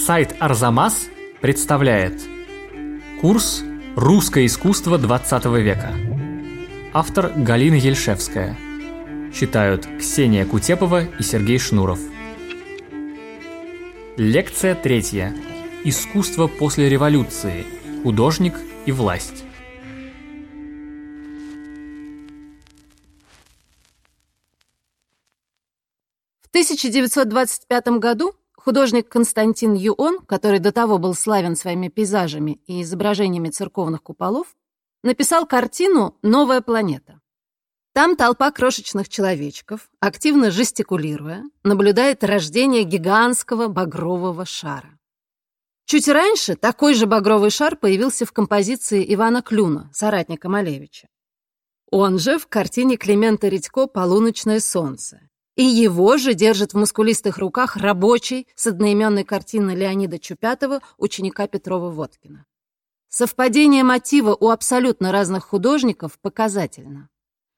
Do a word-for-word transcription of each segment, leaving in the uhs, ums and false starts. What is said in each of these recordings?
Сайт Арзамас представляет курс «Русское искусство двадцатого века». Автор Галина Ельшевская. Читают Ксения Кутепова и Сергей Шнуров. Лекция третья. Искусство после революции. Художник и власть. В тысяча девятьсот двадцать пятом году художник Константин Юон, который до того был славен своими пейзажами и изображениями церковных куполов, написал картину «Новая планета». Там толпа крошечных человечков, активно жестикулируя, наблюдает рождение гигантского багрового шара. Чуть раньше такой же багровый шар появился в композиции Ивана Клюна, соратника Малевича. Он же в картине Климента Редько «Полуночное солнце». И его же держит в мускулистых руках рабочий с одноименной картины Леонида Чупятова, ученика Петрова-Водкина. Совпадение мотива у абсолютно разных художников показательно.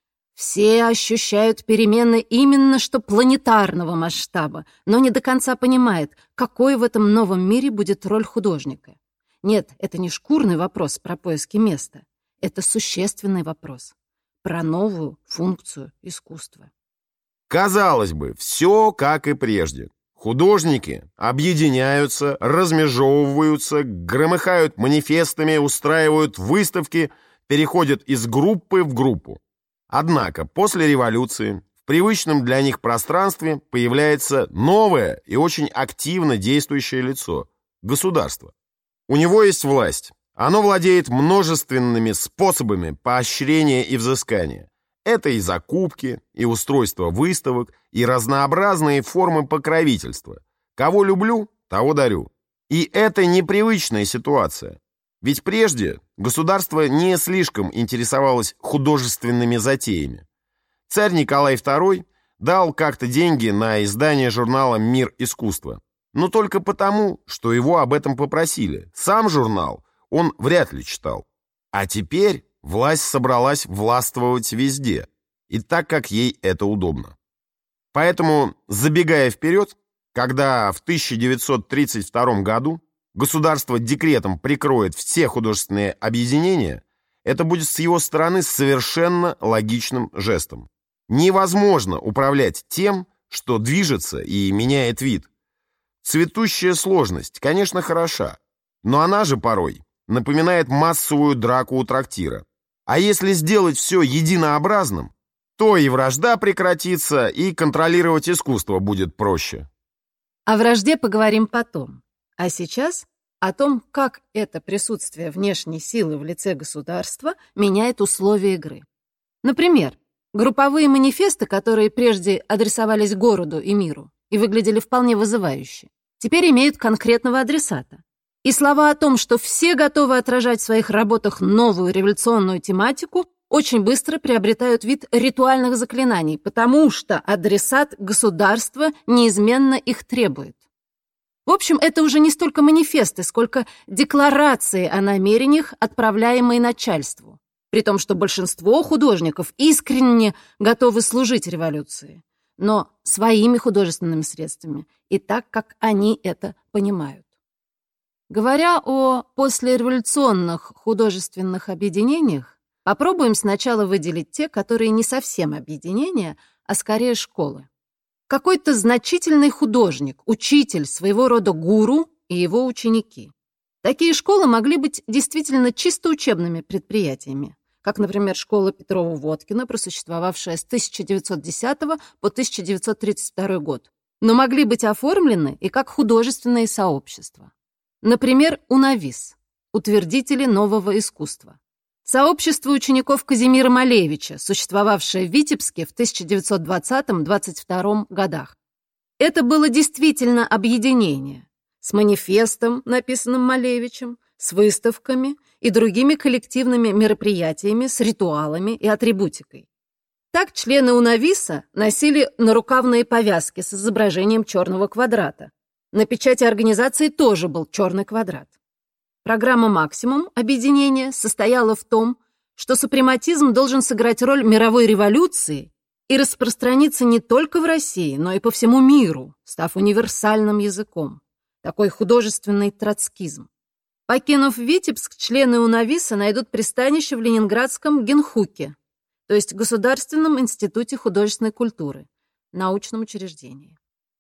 Все ощущают перемены именно что планетарного масштаба, но не до конца понимают, какой в этом новом мире будет роль художника. Нет, это не шкурный вопрос про поиски места. Это существенный вопрос про новую функцию искусства. Казалось бы, все как и прежде. Художники объединяются, размежевываются, громыхают манифестами, устраивают выставки, переходят из группы в группу. Однако после революции в привычном для них пространстве появляется новое и очень активно действующее лицо – государство. У него есть власть. Оно владеет множественными способами поощрения и взыскания. Это и закупки, и устройство выставок, и разнообразные формы покровительства. Кого люблю, того дарю. И это непривычная ситуация. Ведь прежде государство не слишком интересовалось художественными затеями. Царь Николай второй дал как-то деньги на издание журнала «Мир искусства». Но только потому, что его об этом попросили. Сам журнал он вряд ли читал. А теперь власть собралась властвовать везде, и так, как ей это удобно. Поэтому, забегая вперед, когда в тысяча девятьсот тридцать втором году государство декретом прикроет все художественные объединения, это будет с его стороны совершенно логичным жестом. Невозможно управлять тем, что движется и меняет вид. Цветущая сложность, конечно, хороша, но она же порой напоминает массовую драку у трактира. А если сделать все единообразным, то и вражда прекратится, и контролировать искусство будет проще. О вражде поговорим потом. А сейчас о том, как это присутствие внешней силы в лице государства меняет условия игры. Например, групповые манифесты, которые прежде адресовались городу и миру и выглядели вполне вызывающе, теперь имеют конкретного адресата. И слова о том, что все готовы отражать в своих работах новую революционную тематику, очень быстро приобретают вид ритуальных заклинаний, потому что адресат государства неизменно их требует. В общем, это уже не столько манифесты, сколько декларации о намерениях, отправляемые начальству, при том, что большинство художников искренне готовы служить революции, но своими художественными средствами и так, как они это понимают. Говоря о послереволюционных художественных объединениях, попробуем сначала выделить те, которые не совсем объединения, а скорее школы. Какой-то значительный художник, учитель, своего рода гуру и его ученики. Такие школы могли быть действительно чисто учебными предприятиями, как, например, школа Петрова-Водкина, просуществовавшая с тысяча девятьсот десятого по тысяча девятьсот тридцать второй год, но могли быть оформлены и как художественные сообщества. Например, УНАВИС – утвердители нового искусства. Сообщество учеников Казимира Малевича, существовавшее в Витебске в тысяча девятьсот двадцатом — двадцать втором годах. Это было действительно объединение с манифестом, написанным Малевичем, с выставками и другими коллективными мероприятиями, с ритуалами и атрибутикой. Так члены УНАВИСа носили нарукавные повязки с изображением черного квадрата. На печати организации тоже был черный квадрат. Программа «Максимум» объединения состояла в том, что супрематизм должен сыграть роль мировой революции и распространиться не только в России, но и по всему миру, став универсальным языком. такой художественный троцкизм. Покинув Витебск, члены УНАВИСа найдут пристанище в ленинградском Генхуке, то есть Государственном институте художественной культуры, научном учреждении.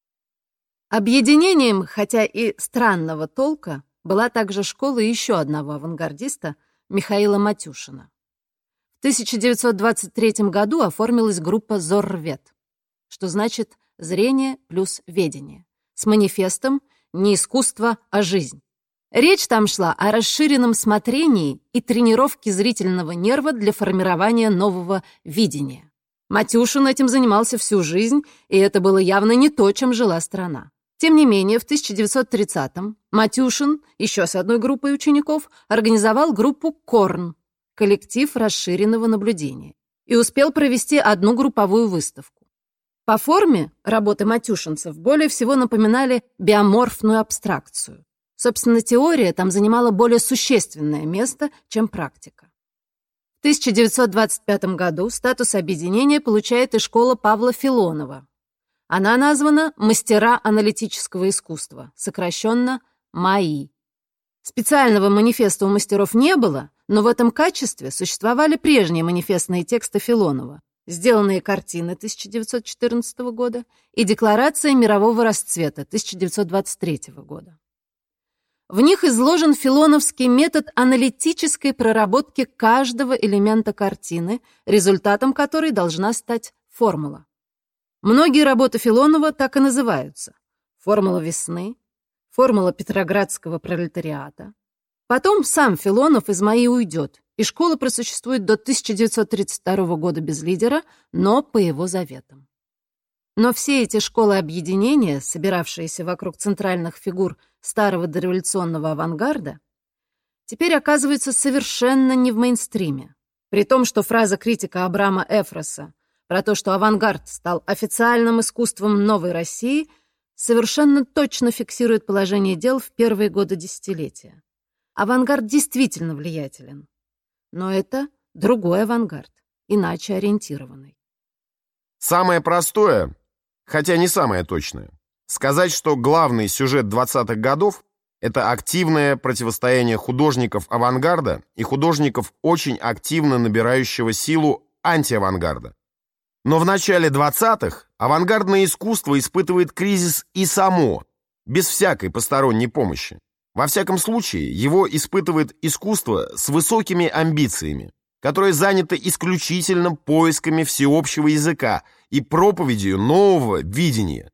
Объединением, хотя и странного толка, была также школа еще одного авангардиста, Михаила Матюшина. В тысяча девятьсот двадцать третьем году оформилась группа «Зоррвет», что значит «зрение плюс ведение», с манифестом «Не искусство, а жизнь». Речь там шла о расширенном смотрении и тренировке зрительного нерва для формирования нового видения. Матюшин этим занимался всю жизнь, и это было явно не то, чем жила страна. Тем не менее, в тысяча девятьсот тридцатом Матюшин еще с одной группой учеников организовал группу «Корн» — коллектив расширенного наблюдения, и успел провести одну групповую выставку. По форме работы матюшинцев более всего напоминали биоморфную абстракцию. Собственно, теория там занимала более существенное место, чем практика. В тысяча девятьсот двадцать пятом году статус объединения получает и школа Павла Филонова. Она названа «Мастера аналитического искусства», сокращенно МАИ. Специального манифеста у мастеров не было, но в этом качестве существовали прежние манифестные тексты Филонова, сделанные картины тысяча девятьсот четырнадцатого года и декларация мирового расцвета тысяча девятьсот двадцать третьего года. В них изложен филоновский метод аналитической проработки каждого элемента картины, результатом которой должна стать формула. Многие работы Филонова так и называются: «Формула весны», «Формула петроградского пролетариата». Потом сам Филонов из МАИ уйдет, и школа просуществует до тысяча девятьсот тридцать второго года без лидера, но по его заветам. Но все эти школы-объединения, собиравшиеся вокруг центральных фигур старого дореволюционного авангарда, теперь оказываются совершенно не в мейнстриме. При том, что фраза критика Абрама Эфроса про то, что авангард стал официальным искусством новой России, совершенно точно фиксирует положение дел в первые годы десятилетия. Авангард действительно влиятелен. Но это другой авангард, иначе ориентированный. Самое простое, хотя не самое точное, сказать, что главный сюжет двадцатых годов — это активное противостояние художников авангарда и художников, очень активно набирающего силу антиавангарда. Но в начале двадцатых авангардное искусство испытывает кризис и само, без всякой посторонней помощи. Во всяком случае, его испытывает искусство с высокими амбициями, которое занято исключительно поисками всеобщего языка и проповедью нового видения.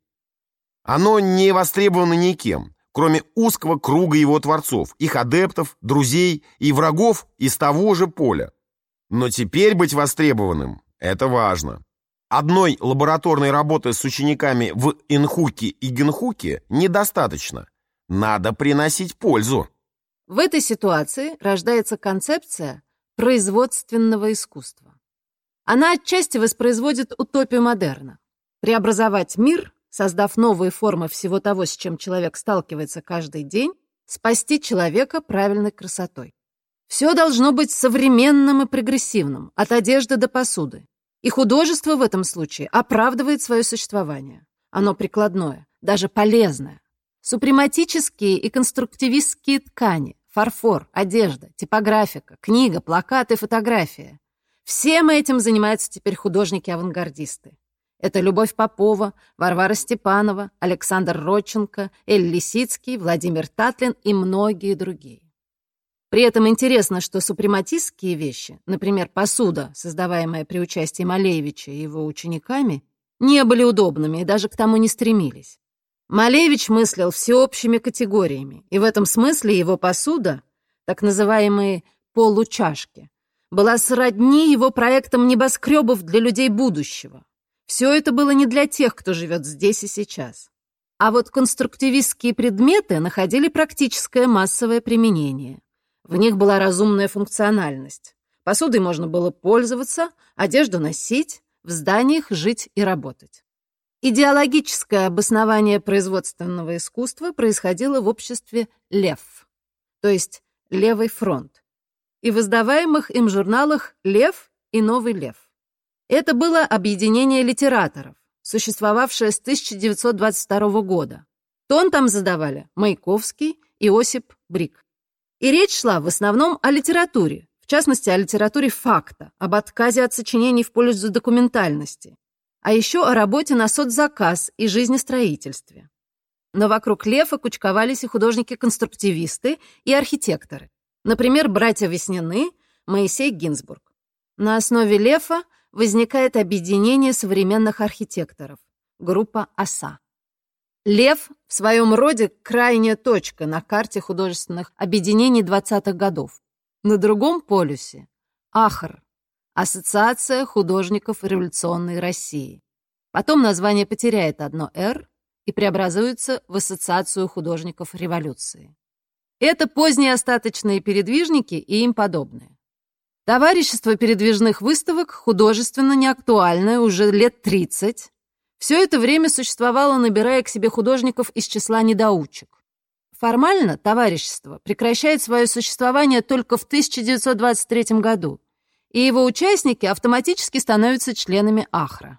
Оно не востребовано никем, кроме узкого круга его творцов, их адептов, друзей и врагов из того же поля. Но теперь быть востребованным – это важно. Одной лабораторной работы с учениками в Инхуке и Генхуке недостаточно. Надо приносить пользу. В этой ситуации рождается концепция производственного искусства. Она отчасти воспроизводит утопию модерна. Преобразовать мир, создав новые формы всего того, с чем человек сталкивается каждый день, спасти человека правильной красотой. Все должно быть современным и прогрессивным, от одежды до посуды. И художество в этом случае оправдывает свое существование. Оно прикладное, даже полезное. Супрематические и конструктивистские ткани, фарфор, одежда, типографика, книга, плакаты, фотография. Всем этим занимаются теперь художники-авангардисты. Это Любовь Попова, Варвара Степанова, Александр Родченко, Эль Лисицкий, Владимир Татлин и многие другие. При этом интересно, что супрематистские вещи, например, посуда, создаваемая при участии Малевича и его учениками, не были удобными и даже к тому не стремились. Малевич мыслил всеобщими категориями, и в этом смысле его посуда, так называемые получашки, была сродни его проектам небоскребов для людей будущего. Все это было не для тех, кто живет здесь и сейчас. А вот конструктивистские предметы находили практическое массовое применение. В них была разумная функциональность. Посудой можно было пользоваться, одежду носить, в зданиях жить и работать. Идеологическое обоснование производственного искусства происходило в обществе «Лев», то есть «Левый фронт», и в издаваемых им журналах «Лев» и «Новый Лев». Это было объединение литераторов, существовавшее с тысяча девятьсот двадцать второго года. Тон там задавали Маяковский и Осип Брик. И речь шла в основном о литературе, в частности, о литературе факта, об отказе от сочинений в пользу документальности, а еще о работе на соцзаказ и жизнестроительстве. Но вокруг Лефа кучковались и художники-конструктивисты, и архитекторы. Например, братья Веснины, Моисей Гинзбург. На основе Лефа возникает объединение современных архитекторов, группа ОСА. Лев в своем роде крайняя точка на карте художественных объединений двадцатых годов. На другом полюсе – АХР – Ассоциация художников революционной России. Потом название потеряет одно «Р» и преобразуется в Ассоциацию художников революции. Это поздние остаточные передвижники и им подобные. Товарищество передвижных выставок художественно неактуальное уже лет тридцать. Все это время существовало, набирая к себе художников из числа недоучек. Формально товарищество прекращает свое существование только в тысяча девятьсот двадцать третьем году, и его участники автоматически становятся членами АХРа.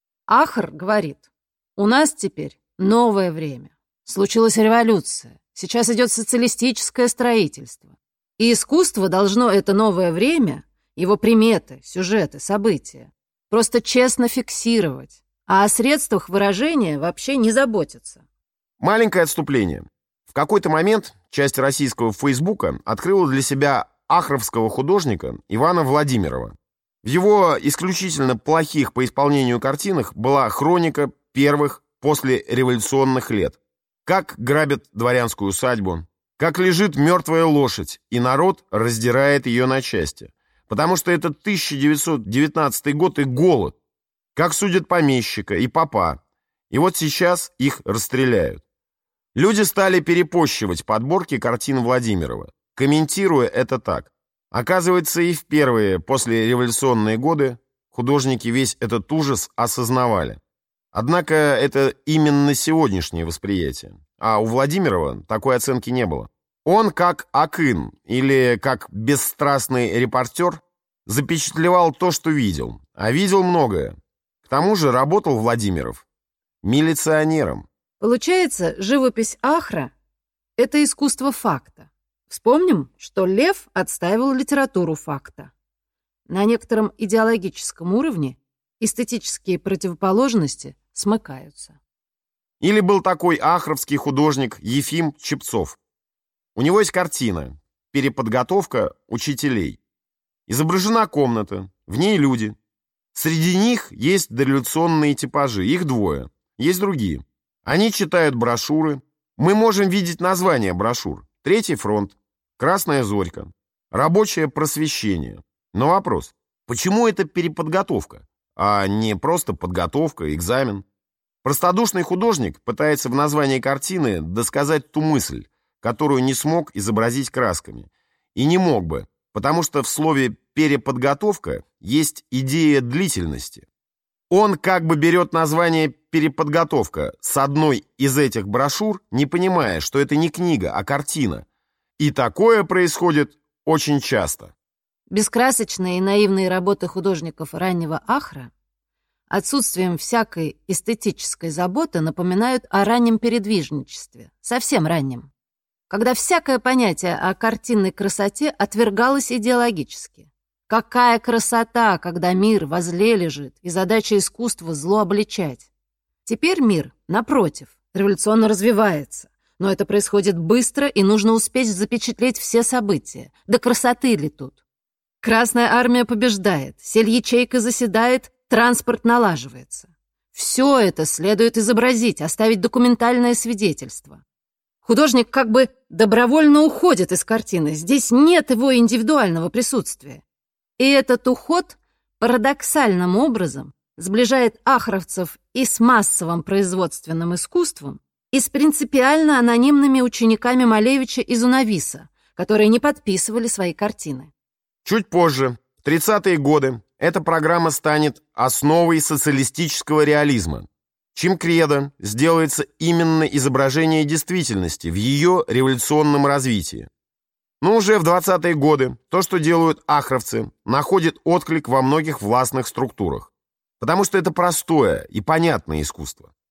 АХР говорит: у нас теперь новое время. Случилась революция. Сейчас идет социалистическое строительство. И искусство должно это новое время, его приметы, сюжеты, события, просто честно фиксировать, а о средствах выражения вообще не заботиться. Маленькое отступление. В какой-то момент часть российского Фейсбука открыла для себя ахровского художника Ивана Владимирова. В его исключительно плохих по исполнению картинах была хроника первых послереволюционных лет. Как грабят дворянскую усадьбу, как лежит мертвая лошадь, и народ раздирает ее на части. Потому что это тысяча девятьсот девятнадцатый год и голод. Как судят помещика и попа. И вот сейчас их расстреляют. Люди стали перепощивать подборки картин Владимирова, комментируя это так. Оказывается, и в первые послереволюционные годы художники весь этот ужас осознавали. Однако это именно сегодняшнее восприятие. А у Владимирова такой оценки не было. Он, как Акын или как бесстрастный репортер, запечатлевал то, что видел. А видел многое. К тому же работал Владимиров милиционером. Получается, живопись АХРа – это искусство факта. Вспомним, что Лев отстаивал литературу факта. На некотором идеологическом уровне эстетические противоположности смыкаются. Или был такой ахровский художник Ефим Чепцов. У него есть картина «Переподготовка учителей». Изображена комната, в ней люди. Среди них есть дореволюционные типажи, их двое, есть другие. Они читают брошюры. Мы можем видеть названия брошюр. «Третий фронт», «Красная зорька», «Рабочее просвещение». Но вопрос, почему это переподготовка, а не просто подготовка, экзамен? Простодушный художник пытается в названии картины досказать ту мысль, которую не смог изобразить красками. И не мог бы, потому что в слове «переподготовка» есть идея длительности. Он как бы берет название «переподготовка» с одной из этих брошюр, не понимая, что это не книга, а картина. И такое происходит очень часто. Бескрасочные и наивные работы художников раннего АХРа отсутствием всякой эстетической заботы напоминают о раннем передвижничестве, совсем раннем, когда всякое понятие о картинной красоте отвергалось идеологически. Какая красота, когда мир возле лежит, и задача искусства зло обличать. Теперь мир, напротив, революционно развивается, но это происходит быстро, и нужно успеть запечатлеть все события. Да красоты ли тут? Красная армия побеждает, сельячейка заседает, транспорт налаживается. Все это следует изобразить, оставить документальное свидетельство. Художник как бы добровольно уходит из картины, здесь нет его индивидуального присутствия. И этот уход парадоксальным образом сближает ахровцев и с массовым производственным искусством, и с принципиально анонимными учениками Малевича и Зунависа, которые не подписывали свои картины. Чуть позже, в тридцатые годы, эта программа станет основой социалистического реализма, чьим кредо сделается именно изображение действительности в ее революционном развитии. Но уже в двадцатые годы то, что делают ахровцы, находит отклик во многих властных структурах, потому что это простое и понятное искусство.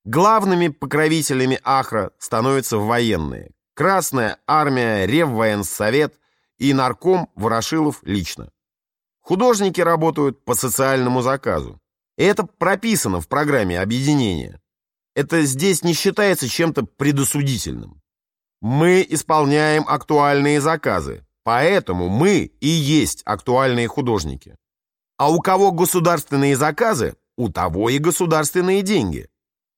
Главными покровителями Ахра становятся военные. Красная армия, Реввоенсовет и нарком Ворошилов лично. Художники работают по социальному заказу. И это прописано в программе объединения. Это здесь не считается чем-то предосудительным. Мы исполняем актуальные заказы, поэтому мы и есть актуальные художники. А у кого государственные заказы, у того и государственные деньги.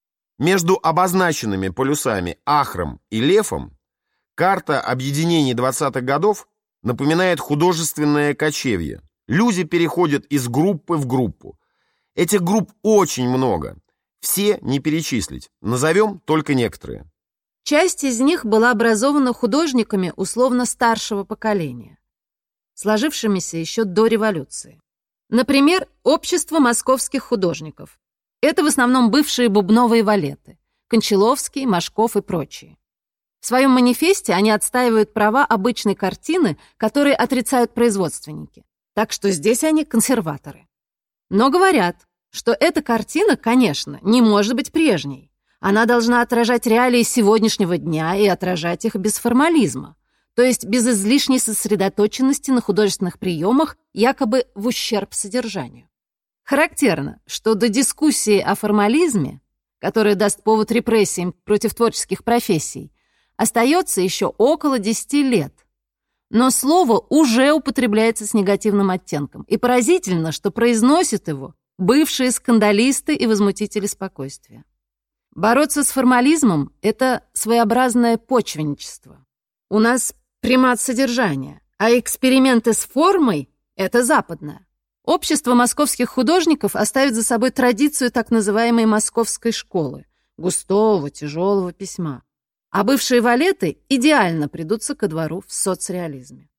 Между обозначенными полюсами Ахром и Лефом карта объединений двадцатых годов напоминает художественное кочевье. Люди переходят из группы в группу. Этих групп очень много. Все не перечислить. Назовем только некоторые. Часть из них была образована художниками условно старшего поколения, сложившимися еще до революции. Например, Общество московских художников. Это в основном бывшие бубновые валеты – Кончаловский, Машков и прочие. В своем манифесте они отстаивают права обычной картины, которые отрицают производственники. Так что здесь они консерваторы. Но говорят, что эта картина, конечно, не может быть прежней. Она должна отражать реалии сегодняшнего дня и отражать их без формализма, то есть без излишней сосредоточенности на художественных приемах, якобы в ущерб содержанию. Характерно, что до дискуссии о формализме, которая даст повод репрессиям против творческих профессий, остается еще около десяти лет. Но слово уже употребляется с негативным оттенком, и поразительно, что произносят его бывшие скандалисты и возмутители спокойствия. Бороться с формализмом – это своеобразное почвенничество. У нас примат содержания, а эксперименты с формой – это западное. Общество московских художников оставит за собой традицию так называемой московской школы – густого, тяжелого письма. А бывшие валеты идеально придутся ко двору в соцреализме.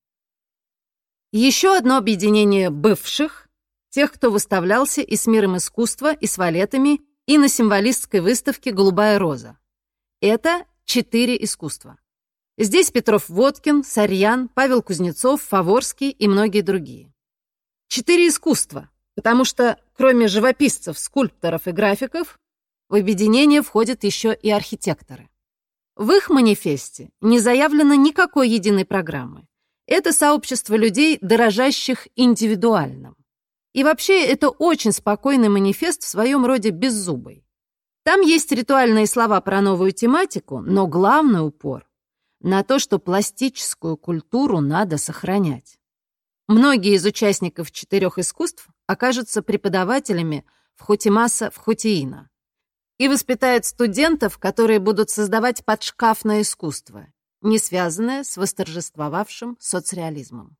Еще одно объединение бывших – тех, кто выставлялся и с миром искусства, и с валетами, и на символистской выставке «Голубая роза». Это четыре искусства. Здесь Петров-Водкин, Сарьян, Павел Кузнецов, Фаворский и многие другие. Четыре искусства, потому что кроме живописцев, скульпторов и графиков в объединение входят еще и архитекторы. В их манифесте не заявлено никакой единой программы. Это сообщество людей, дорожащих индивидуальным. И вообще это очень спокойный манифест в своем роде беззубый. Там есть ритуальные слова про новую тематику, но главный упор на то, что пластическую культуру надо сохранять. Многие из участников четырех искусств окажутся преподавателями в Хутимаса в Хутиина и воспитают студентов, которые будут создавать подшкафное искусство, не связанное с восторжествовавшим соцреализмом.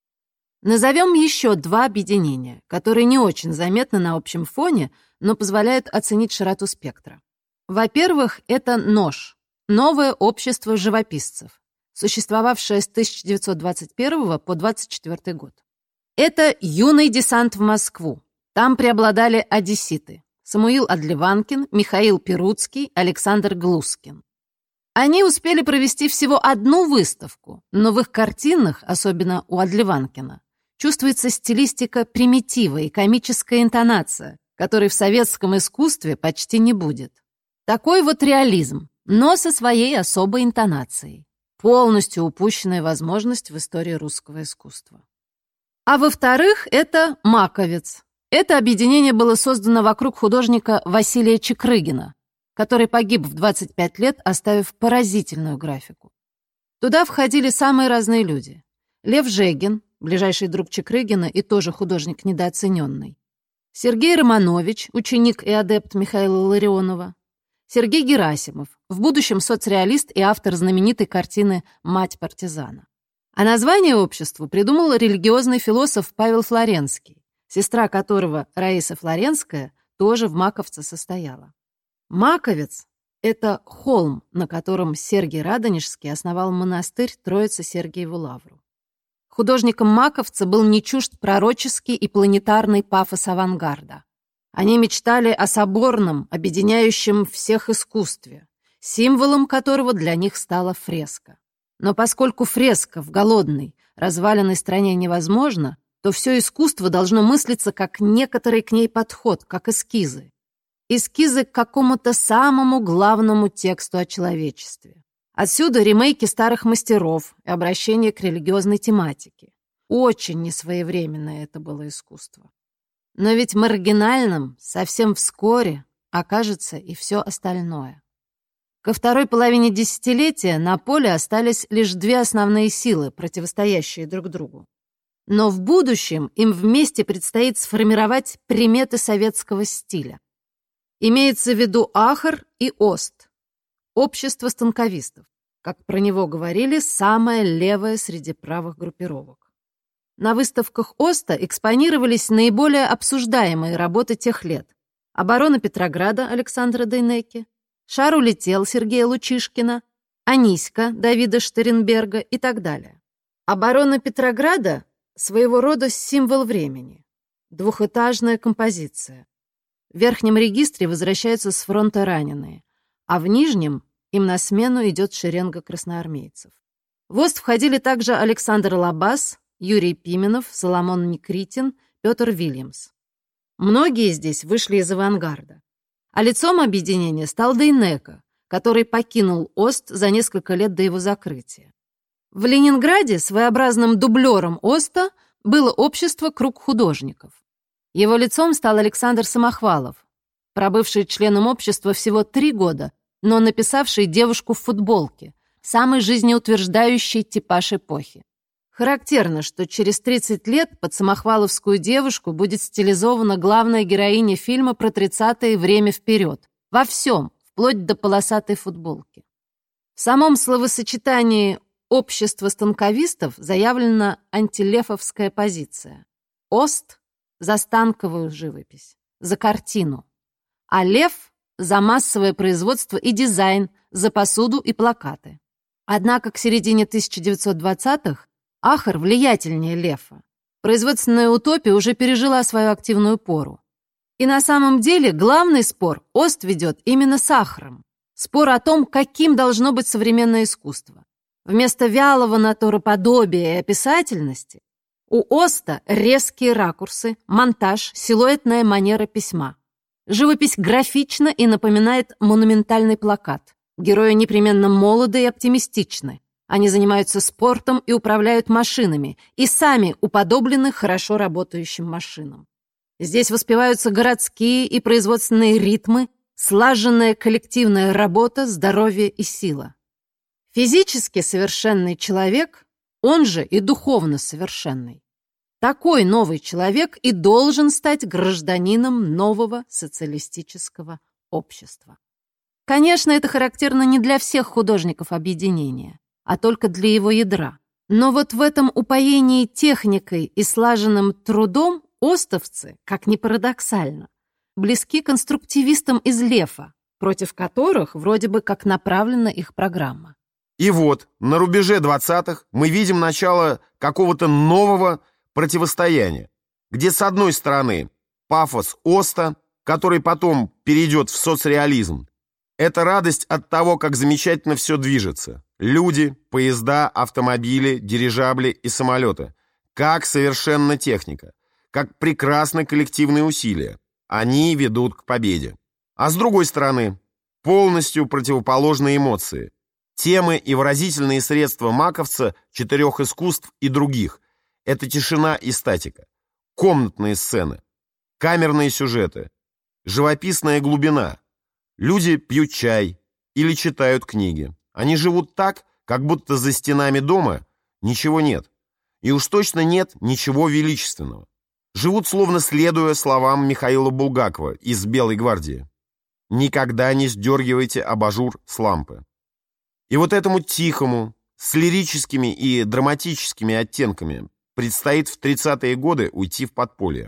Назовем еще два объединения, которые не очень заметны на общем фоне, но позволяют оценить широту спектра. Во-первых, это НОЖ – Новое общество живописцев, существовавшее с тысяча девятьсот двадцать первого по двадцать четвёртый год. Это юный десант в Москву. Там преобладали одесситы – Самуил Адливанкин, Михаил Перуцкий, Александр Глускин. Они успели провести всего одну выставку, но в их картинах, особенно у Адливанкина, чувствуется стилистика примитива и комическая интонация, которой в советском искусстве почти не будет. Такой вот реализм, но со своей особой интонацией. Полностью упущенная возможность в истории русского искусства. А во-вторых, это «Маковец». Это объединение было создано вокруг художника Василия Чекрыгина, который погиб в двадцать пять лет, оставив поразительную графику. Туда входили самые разные люди. Лев Жегин, ближайший друг Чекрыгина и тоже художник недооцененный. Сергей Романович, ученик и адепт Михаила Ларионова. Сергей Герасимов, в будущем соцреалист и автор знаменитой картины «Мать партизана». А название обществу придумал религиозный философ Павел Флоренский, сестра которого, Раиса Флоренская, тоже в Маковце состояла. Маковец — это холм, на котором Сергий Радонежский основал монастырь Троице-Сергиеву Лавру. Художникам маковца был не чужд пророческий и планетарный пафос авангарда. Они мечтали о соборном, объединяющем всех искусстве, символом которого для них стала фреска. Но поскольку фреска в голодной, разваленной стране невозможна, то все искусство должно мыслиться как некоторый к ней подход, как эскизы. эскизы к какому-то самому главному тексту о человечестве. Отсюда ремейки старых мастеров и обращение к религиозной тематике. Очень несвоевременное это было искусство. Но ведь маргинальным совсем вскоре окажется и все остальное. Ко второй половине десятилетия на поле остались лишь две основные силы, противостоящие друг другу. Но в будущем им вместе предстоит сформировать приметы советского стиля. Имеется в виду Ахр и Ост, общество станковистов, как про него говорили, самое левое среди правых группировок. На выставках Оста экспонировались наиболее обсуждаемые работы тех лет: «Оборона Петрограда» Александра Дейнеки, «Шар улетел» Сергея Лучишкина, «Аниська» Давида Штернберга и так далее. «Оборона Петрограда» — своего рода символ времени. Двухэтажная композиция. В верхнем регистре возвращаются с фронта раненые, а в нижнем им на смену идет шеренга красноармейцев. В Ост входили также Александр Лабаз, Юрий Пименов, Соломон Никритин, Петр Вильямс. Многие здесь вышли из авангарда. А лицом объединения стал Дейнека, который покинул Ост за несколько лет до его закрытия. В Ленинграде своеобразным дублером Оста было общество «Круг художников». Его лицом стал Александр Самохвалов, пробывший членом общества всего три года, но написавший «Девушку в футболке», самый жизнеутверждающий типаж эпохи. Характерно, что через тридцать лет под самохваловскую девушку будет стилизована главная героиня фильма про тридцатые «Время вперед». Во всем, вплоть до полосатой футболки. В самом словосочетании «общество станковистов» заявлена антилефовская позиция. Ост — за станковую живопись, за картину, а Лев — за массовое производство и дизайн, за посуду и плакаты. Однако к середине тысяча девятьсот двадцатых Ахр влиятельнее Лефа. Производственная утопия уже пережила свою активную пору. И на самом деле главный спор Ост ведет именно с Ахром. Спор о том, каким должно быть современное искусство. Вместо вялого натуроподобия и описательности у Оста резкие ракурсы, монтаж, силуэтная манера письма. Живопись графична и напоминает монументальный плакат. Герои непременно молоды и оптимистичны. Они занимаются спортом и управляют машинами, и сами уподоблены хорошо работающим машинам. Здесь воспеваются городские и производственные ритмы, слаженная коллективная работа, здоровье и сила. Физически совершенный человек, он же и духовно совершенный. Такой новый человек и должен стать гражданином нового социалистического общества. Конечно, это характерно не для всех художников объединения, а только для его ядра. Но вот в этом упоении техникой и слаженным трудом остовцы, как ни парадоксально, близки конструктивистам из Лефа, против которых вроде бы как направлена их программа. И вот, на рубеже двадцатых мы видим начало какого-то нового противостояния, где с одной стороны пафос Оста, который потом перейдет в соцреализм. Это радость от того, как замечательно все движется. Люди, поезда, автомобили, дирижабли и самолеты. Как совершенна техника. Как прекрасны коллективные усилия. Они ведут к победе. А с другой стороны, полностью противоположные эмоции. Темы и выразительные средства маковца, четырех искусств и других. Это тишина и статика. Комнатные сцены. Камерные сюжеты. Живописная глубина. Люди пьют чай или читают книги. Они живут так, как будто за стенами дома ничего нет. И уж точно нет ничего величественного. Живут, словно следуя словам Михаила Булгакова из «Белой гвардии». Никогда не сдергивайте абажур с лампы. И вот этому тихому, с лирическими и драматическими оттенками предстоит в тридцатые годы уйти в подполье.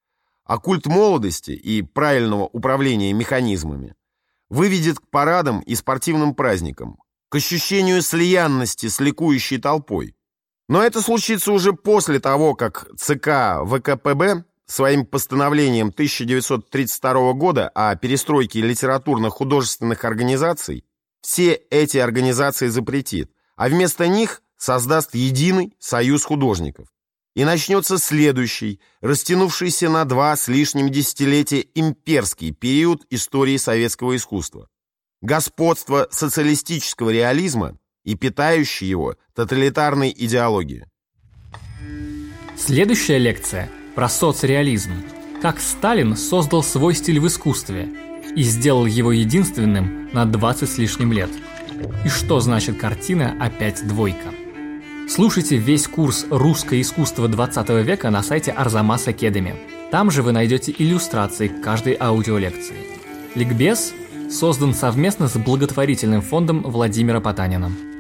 А культ молодости и правильного управления механизмами выведет к парадам и спортивным праздникам, к ощущению слиянности с ликующей толпой. Но это случится уже после того, как ЦК ВКПБ своим постановлением тысяча девятьсот тридцать второго года о перестройке литературно-художественных организаций все эти организации запретит, а вместо них создаст единый союз художников. и начнется следующий, растянувшийся на два с лишним десятилетия имперский период истории советского искусства. Господство социалистического реализма и питающей его тоталитарной идеологии. Следующая лекция про соцреализм. Как Сталин создал свой стиль в искусстве и сделал его единственным на двадцать с лишним лет. И что значит картина «Опять двойка». Слушайте весь курс «Русское искусство двадцатого века» на сайте Арзамас Academy. Там же вы найдете иллюстрации к каждой аудиолекции. Ликбез создан совместно с благотворительным фондом Владимира Потанина.